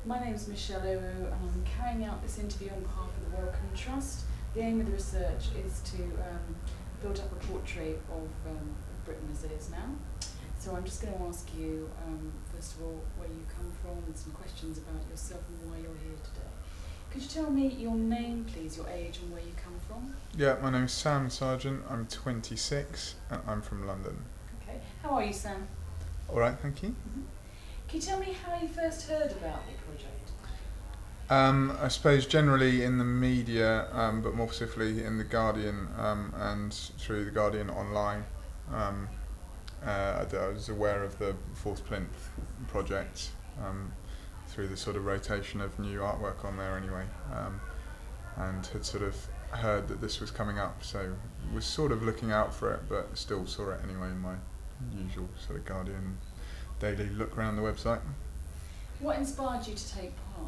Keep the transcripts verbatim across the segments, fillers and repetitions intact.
My name is Michelle Owu and I'm carrying out this interview on behalf of the Wellcome Trust. The aim of the research is to um, build up a portrait of um, Britain as it is now. So I'm just going to ask you, um, first of all, where you come from and some questions about yourself and why you're here today. Could you tell me your name, please, your age and where you come from? Yeah, my name's Sam Sargent, I'm twenty-six and I'm from London. Okay. How are you, Sam? Alright, thank you. Mm-hmm. Can you tell me how you first heard about the project? Um, I suppose generally in the media, um, but more specifically in The Guardian um, and through The Guardian online. Um, uh, I, I was aware of the Fourth Plinth project um, through the sort of rotation of new artwork on there anyway, um, and had sort of heard that this was coming up, so was sort of looking out for it, but still saw it anyway in my usual sort of Guardian daily look around the website. What inspired you to take part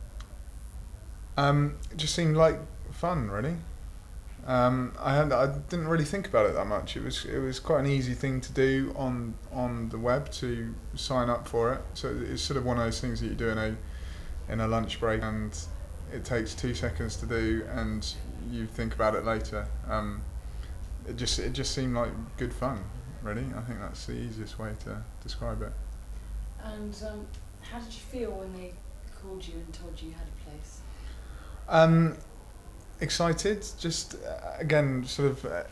there? Um, it just seemed like fun, really. Um, I had I didn't really think about it that much. It was it was quite an easy thing to do on on the web to sign up for it. So it's sort of one of those things that you do in a in a lunch break, and it takes two seconds to do, and you think about it later. Um, it just it just seemed like good fun, really. I think that's the easiest way to describe it. And um, how did you feel when they called you and told you you had a place? Um, excited, just uh, again, sort of, uh,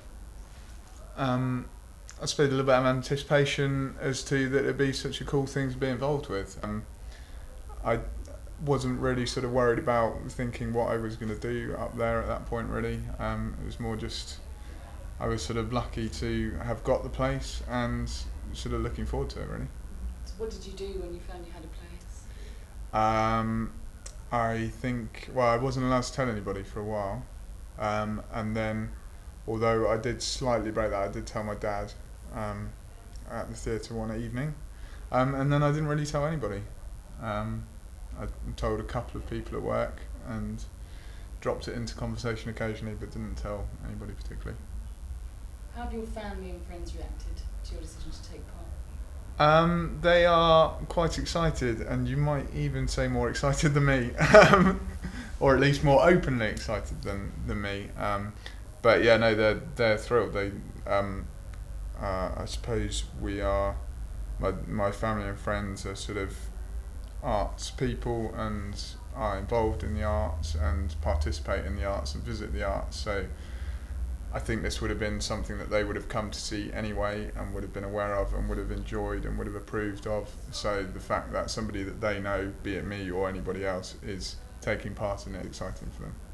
um, I suppose a little bit of anticipation as to that it'd be such a cool thing to be involved with. Um, I wasn't really sort of worried about thinking what I was going to do up there at that point, really. Um, it was more just, I was sort of lucky to have got the place and sort of looking forward to it, really. So what did you do when you found you had a place? Um, I think, well, I wasn't allowed to tell anybody for a while, um, and then, although I did slightly break that, I did tell my dad um, at the theatre one evening, um, and then I didn't really tell anybody. Um, I told a couple of people at work and dropped it into conversation occasionally, but didn't tell anybody particularly. How have your family and friends reacted to your decision to take part? Um, they are quite excited, and you might even say more excited than me, um, or at least more openly excited than than me. Um, but yeah, no, they're they're thrilled. They, um, uh, I suppose we are. My my family and friends are sort of arts people and are involved in the arts and participate in the arts and visit the arts. So I think this would have been something that they would have come to see anyway and would have been aware of and would have enjoyed and would have approved of. So the fact that somebody that they know, be it me or anybody else, is taking part in it is exciting for them.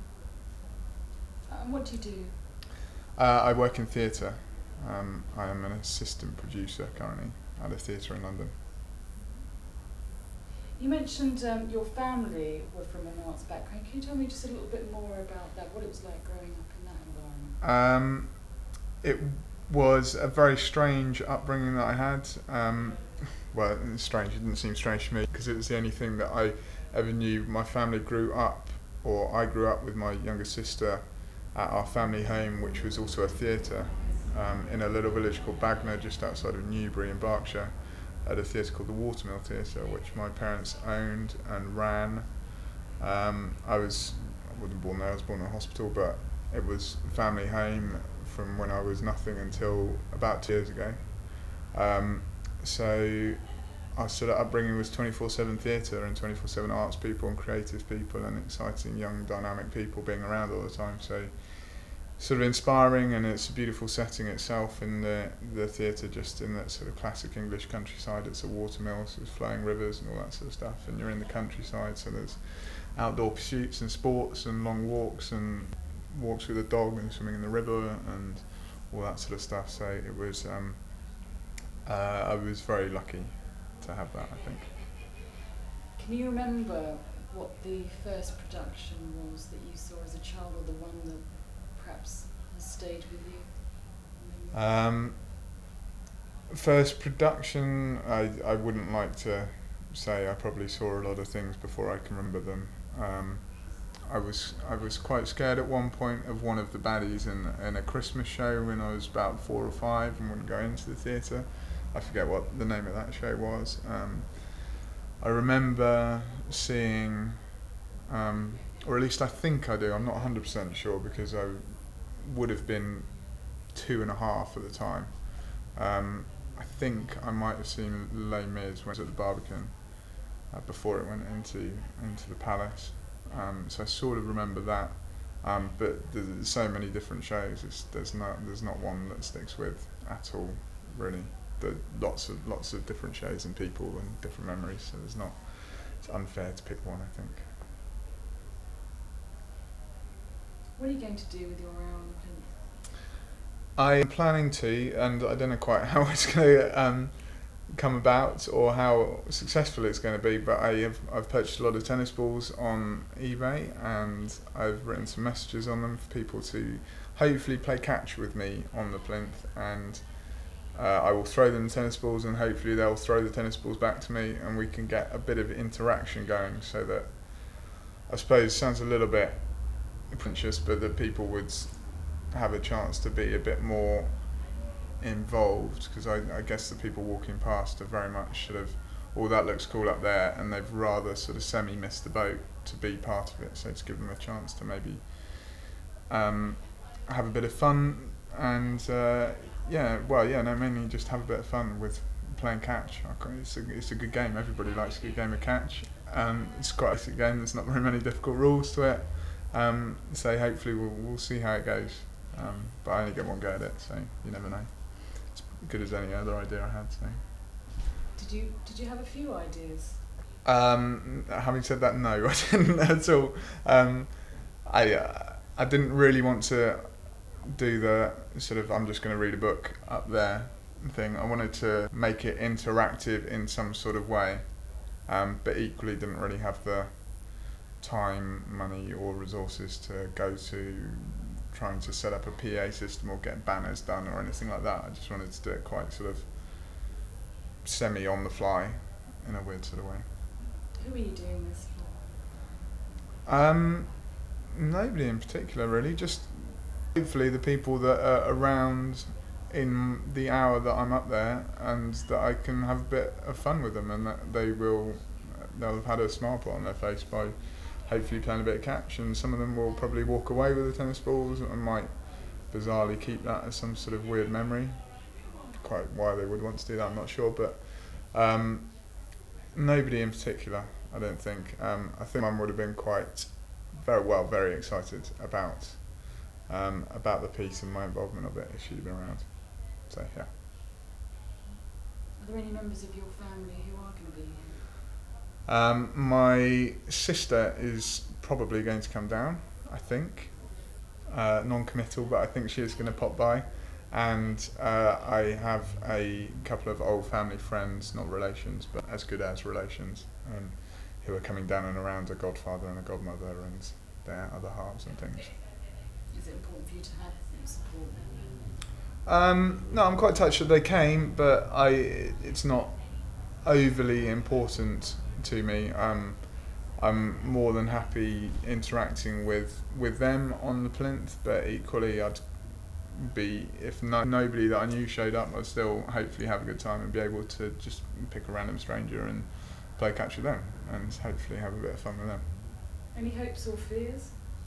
And what do you do? Uh, I work in theatre. Um, I am an assistant producer currently at a theatre in London. You mentioned um, your family were from an arts background. Can you tell me just a little bit more about that, what it was like growing up in that environment? Um, it was a very strange upbringing that I had. Um, well, it's strange, it didn't seem strange to me because it was the only thing that I ever knew. My family grew up, or I grew up with my younger sister at our family home, which was also a theatre, um, in a little village called Bagnor, just outside of Newbury in Berkshire, at a theatre called the Watermill Theatre, which my parents owned and ran. Um, I was, I wasn't born there, I was born in a hospital, but it was family home from when I was nothing until about two years ago. Um, so our sort of upbringing was twenty-four seven theatre and twenty-four seven arts people and creative people and exciting young dynamic people being around all the time. So sort of inspiring, and it's a beautiful setting itself in the the theatre, just in that sort of classic English countryside. It's a watermill, so there's flowing rivers and all that sort of stuff, and you're in the countryside, so there's outdoor pursuits and sports and long walks and walks with a dog and swimming in the river and all that sort of stuff. So it was, um, uh, I was very lucky to have that, I think. Can you remember what the first production was that you saw as a child, or the one that perhaps has stayed with you? Um, first production, I, I wouldn't like to say. I probably saw a lot of things before I can remember them. Um, I was I was quite scared at one point of one of the baddies in in a Christmas show when I was about four or five and wouldn't go into the theatre. I forget what the name of that show was. Um, I remember seeing, um, or at least I think I do, I'm not one hundred percent sure because I would have been two and a half at the time. Um, I think I might have seen Les Mis when it was at the Barbican uh, before it went into into the Palace. Um, so I sort of remember that. Um, but there's so many different shows. It's, there's not there's not one that sticks with at all, really. There lots of lots of different shows and people and different memories. So there's not. It's unfair to pick one, I think. What are you going to do with your hour on the plinth? I'm planning to, and I don't know quite how it's going to um, come about or how successful it's going to be, but I have I've purchased a lot of tennis balls on eBay, and I've written some messages on them for people to hopefully play catch with me on the plinth, and uh, I will throw them the tennis balls, and hopefully they'll throw the tennis balls back to me, and we can get a bit of interaction going, so that, I suppose it sounds a little bit pretentious, but that people would have a chance to be a bit more involved, because I, I guess the people walking past are very much sort of, oh, that looks cool up there, and they've rather sort of semi missed the boat to be part of it, so to give them a chance to maybe um, have a bit of fun, and uh, yeah, well, yeah, no, mainly just have a bit of fun with playing catch. It's a, it's a good game, everybody likes a good game of catch. Um, it's quite a basic game, there's not very many difficult rules to it, um, so hopefully we'll, we'll see how it goes. Um, but I only get one go at it, so you never know. It's as good as any other idea I had. So. Did you did you have a few ideas? Um, having said that, no, I didn't at all. Um, I uh, I didn't really want to do the sort of I'm just going to read a book up there thing. I wanted to make it interactive in some sort of way, um, but equally didn't really have the time, money, or resources to go to trying to set up a P A system or get banners done or anything like that. I just wanted to do it quite sort of semi on the fly in a weird sort of way. Who are you doing this for? Um, nobody in particular really, just hopefully the people that are around in the hour that I'm up there, and that I can have a bit of fun with them, and that they will, they'll have had a smile put on their face by hopefully playing a bit of catch, and some of them will probably walk away with the tennis balls and might bizarrely keep that as some sort of weird memory. Quite why they would want to do that, I'm not sure, but um, nobody in particular, I don't think. Um, I think Mum would have been quite, very well, very excited about um, about the piece and my involvement of it if she'd have been around. So yeah. Are there any members of your family who are going to be here? Um, my sister is probably going to come down, I think. Uh, non-committal, but I think she is going to pop by. And uh, I have a couple of old family friends, not relations, but as good as relations, um, who are coming down and around, a godfather and a godmother and their other halves and things. Is it important for you to have them support? Um, no, I'm quite touched that they came, but I it's not overly important to me. Um, I'm more than happy interacting with, with them on the plinth, but equally I'd be, if no, nobody that I knew showed up, I'd still hopefully have a good time and be able to just pick a random stranger and play catch with them and hopefully have a bit of fun with them. Any hopes or fears?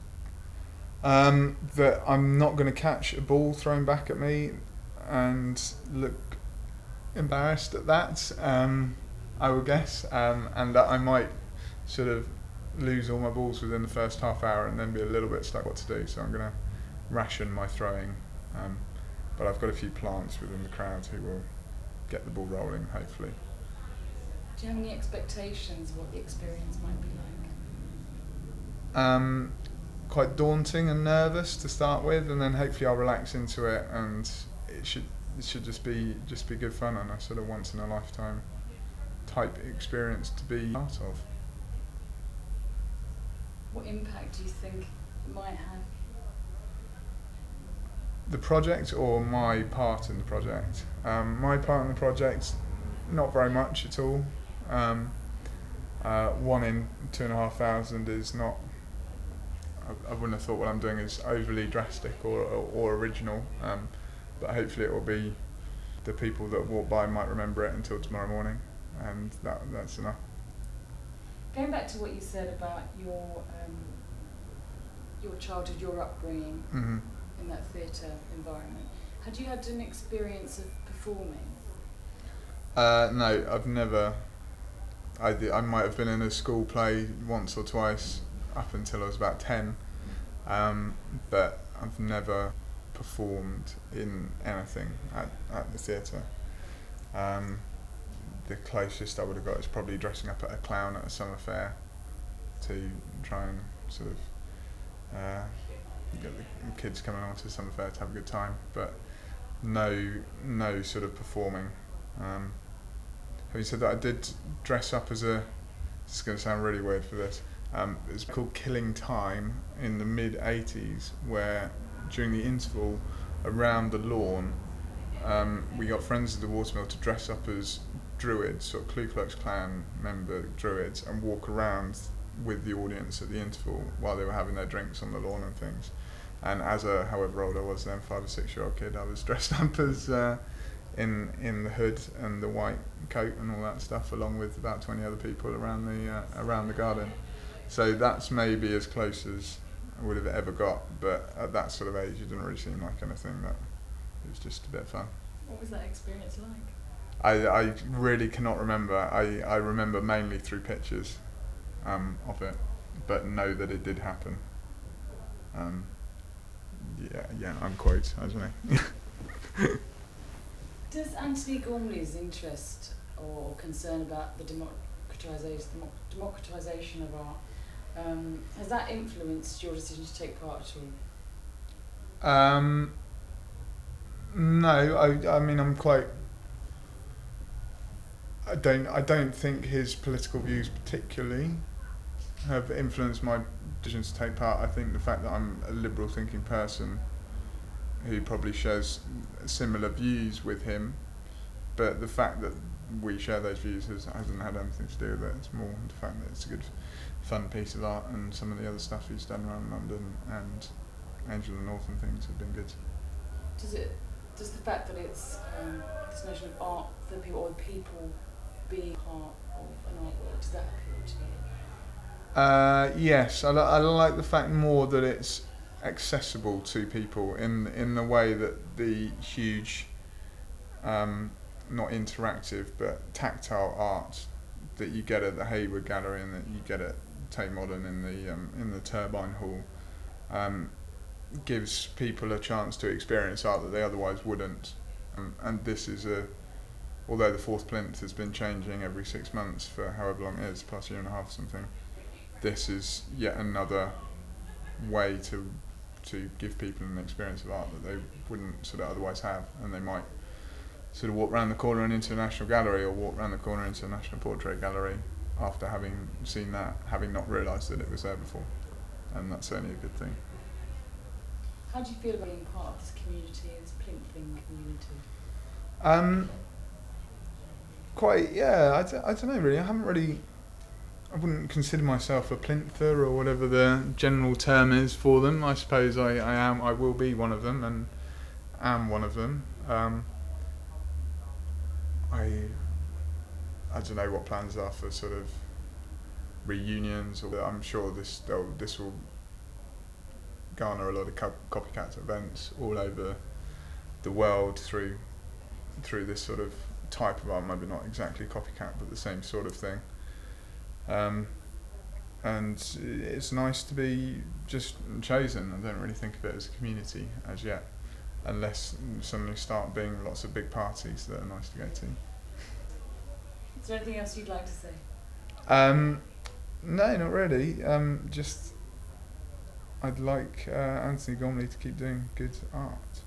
Um, that I'm not going to catch a ball thrown back at me and look embarrassed at that. Um, I would guess, um, and that I might sort of lose all my balls within the first half hour and then be a little bit stuck what to do, so I'm going to ration my throwing, um, but I've got a few plants within the crowd who will get the ball rolling, hopefully. Do you have any expectations of what the experience might be like? Um, quite daunting and nervous to start with, and then hopefully I'll relax into it, and it should it should just be just be good fun and a sort of once in a lifetime type experience to be part of. What impact do you think it might have? The project or my part in the project? Um, my part in the project, not very much at all. Um, uh, one in two and a half thousand is not, I, I wouldn't have thought what I'm doing is overly drastic or, or, or original, um, but hopefully it will be, the people that walk by might remember it until tomorrow morning, and that that's enough. Going back to what you said about your um, your childhood, your upbringing Mm-hmm. in that theatre environment, had you had an experience of performing? Uh, no, I've never. I, did, I might have been in a school play once or twice up until I was about ten, um, but I've never performed in anything at, at the theatre. Um, the closest I would have got is probably dressing up at a clown at a summer fair to try and sort of uh, get the kids coming along to the summer fair to have a good time, but no, no sort of performing. Um, having said that, I did dress up as a, this is going to sound really weird for this, um, it's called Killing Time in the mid eighties, where during the interval around the lawn, um, we got Friends of the Watermill to dress up as druids, sort of Ku Klux Klan member druids, and walk around with the audience at the interval while they were having their drinks on the lawn and things. And as a, however old I was then, five or six year old kid, I was dressed up as uh, in in the hood and the white coat and all that stuff, along with about twenty other people around the uh, around the garden. So that's maybe as close as I would have ever got, but at that sort of age it didn't really seem like anything. That it was just a bit of fun. What was that experience like? I, I really cannot remember. I, I remember mainly through pictures um, of it, but know that it did happen. Um, yeah, yeah, unquote, I don't know. Does Anthony Gormley's interest or concern about the democratisation, democratisation of art, um, has that influenced your decision to take part at all? Um, no, I, I mean, I'm quite. I don't. I don't think his political views particularly have influenced my decision to take part. I think the fact that I'm a liberal-thinking person who probably shares similar views with him, but the fact that we share those views has, hasn't had anything to do with it. It's more the fact that it's a good, fun piece of art, and some of the other stuff he's done around London and Angel of the North and things have been good. Does it? Does the fact that it's um, this notion of art for people, or people being part of an art world, does that appeal to you? Uh, yes, I, li- I like the fact more that it's accessible to people in in the way that the huge, um, not interactive but tactile art that you get at the Hayward Gallery and that you get at Tate Modern in the um, in the Turbine Hall, um, gives people a chance to experience art that they otherwise wouldn't. Um, and this is a, although the fourth plinth has been changing every six months for however long it is, past a year and a half or something, this is yet another way to to give people an experience of art that they wouldn't sort of otherwise have, and they might sort of walk round the corner and into a National Gallery, or walk round the corner into a National Portrait Gallery after having seen that, having not realised that it was there before, and that's certainly a good thing. How do you feel about being part of this community, this plinthing community? Um, quite, yeah, I, d- I don't know really, I haven't really, I wouldn't consider myself a plinther or whatever the general term is for them. I suppose I, I am, I will be one of them, and am one of them. Um, I, I don't know what plans are for sort of reunions, or I'm sure this they'll- this will garner a lot of co- copycat events all over the world through through this sort of type of art, maybe not exactly copycat, but the same sort of thing. Um, and it's nice to be just chosen. I don't really think of it as a community as yet, unless suddenly start being lots of big parties that are nice to go to. Is there anything else you'd like to say? Um, no, not really. Um, just I'd like uh, Anthony Gormley to keep doing good art.